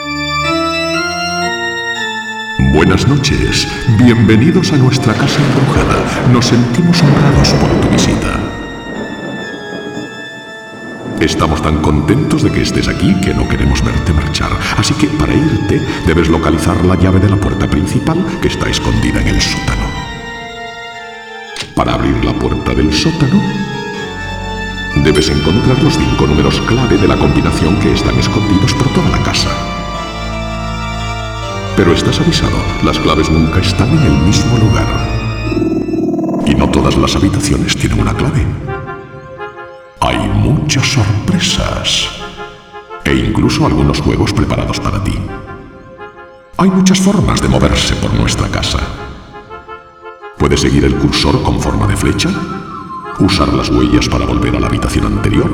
Buenas noches, bienvenidos a nuestra casa embrujada. Nos sentimos honrados por tu visita. Estamos tan contentos de que estés aquí que no queremos verte marchar. Así que para irte debes localizar la llave de la puerta principal que está escondida en el sótano. Para abrir la puerta del sótano, debes encontrar los 5 números clave de la combinación que están escondidos por toda la casa. Pero estás avisado, las claves nunca están en el mismo lugar. Y no todas las habitaciones tienen una clave. Hay muchas sorpresas. E incluso algunos juegos preparados para ti. Hay muchas formas de moverse por nuestra casa. Puedes seguir el cursor con forma de flecha, usar las huellas para volver a la habitación anterior,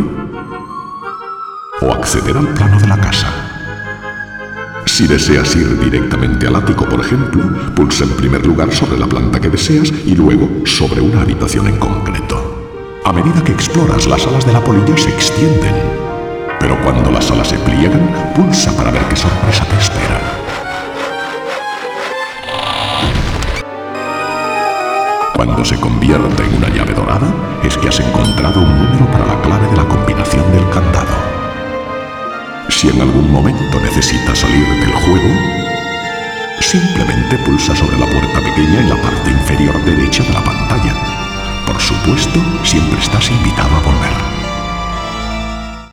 o acceder al plano de la casa. Si deseas ir directamente al ático, por ejemplo, pulsa en primer lugar sobre la planta que deseas y luego sobre una habitación en concreto. A medida que exploras, las alas de la polilla se extienden. Pero cuando las alas se pliegan, pulsa para ver qué sorpresa te espera. Cuando se convierta en una llave dorada, es que has encontrado un número para la clave de la combinación del candado. Si en algún momento necesitas salir del juego, simplemente pulsa sobre la puerta pequeña en la parte inferior derecha de la pantalla. Por supuesto, siempre estás invitado a volver.